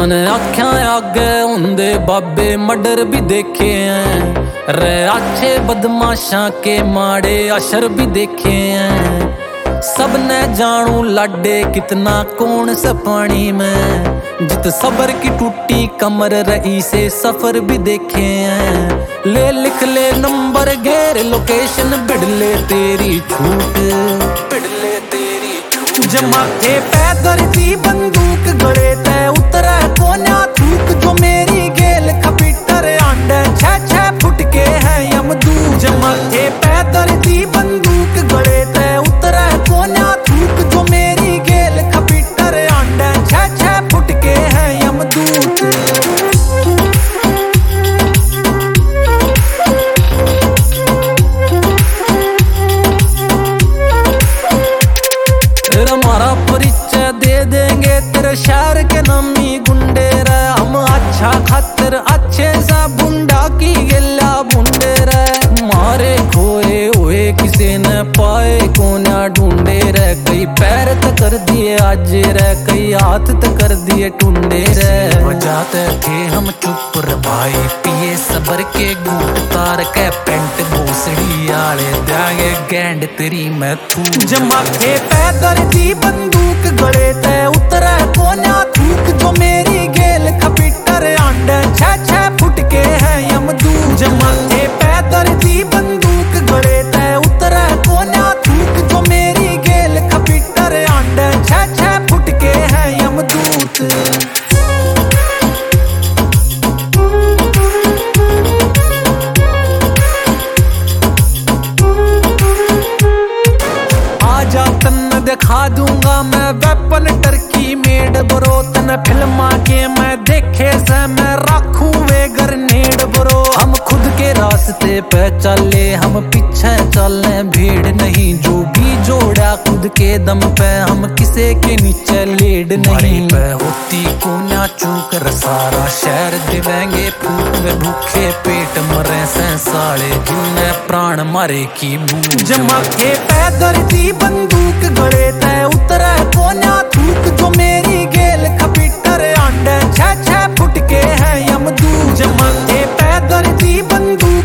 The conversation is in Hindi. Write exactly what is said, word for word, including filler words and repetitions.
मैंने आख्या आगे उन्दे बाबे मर्डर भी देखे हैं, रे अच्छे बदमाशा के माड़े अशर भी देखे हैं। सबने जानू लाडे कितना कौन सा पानी में, जित सबर की टूटी कमर रही से सफर भी देखे हैं। ले लिख ले नंबर घेर लोकेशन बिड़ले तेरी छूट, बिड़ले तेरी छूट। जमा थे पैदल दी बंदूक गड़े तय उतरे कोन्या थूक, जो मेरी गेल खपीटर आंडे छह छह फुट के है यमदू। जमा थे पैदल दी बंदूक गड़े तय उतरे कोन्या थूक, जो मेरी गेल खपीटर आंडे छह छह फुट के है यमदूत। हमारा परिचय दे देंगे तेरे शहर के नामी गुंडे रे, हम अच्छा खातिर अच्छे सा बुंडा की गिल्ला बुंडे रे। मारे खोए हुए किसी ने पाए कोना ढूंढे रे, कई पैर तक कर दिए आज रे, कई हाथ तक कर दिए टूंडे रे। बजाते थे हम चुप रे भाई, पिए सबर के घूट तार के पेंट भोसड़ी आले देंगे गैंड तेरी मैं तू। जमा थे पैदल दी बंदूक गड़े तय उतरे कोन्या थूक, जो मेरी गेल खपीटर आंडे छह छह फुट के है यमदू। जमा थे पैदल दी बंदूक गड़े तय उतरे कोन्या थूक, जो मेरी गेल खपीटर आंडे छह छह फुट के है यमदूत। दिखा दूंगा मैं वेपन टर्की मेड ब्रो, तन फिल्मा के मैं देखे से मैं रखूं वे ग्रेनेड ब्रो। हम खुद के रास्ते पे चले हम पीछे चले भीड़ नहीं, जो भी जोड़ा खुद के दम पे हम किसे के नीचे लेड नहीं। पे होती कोन्या चूकर सारा शहर दिवेंगे फूट वे भूखे पेट मरे से साले जिन्हें प्राण मारे की बू। जमा थे पैदल दी बंदूक गड़े तय उतरे कोन्या थूक, जो मेरी गेल खपीटर आंडे छह छह फुट के है यमदू। जमा थे पैदल दी बंदूक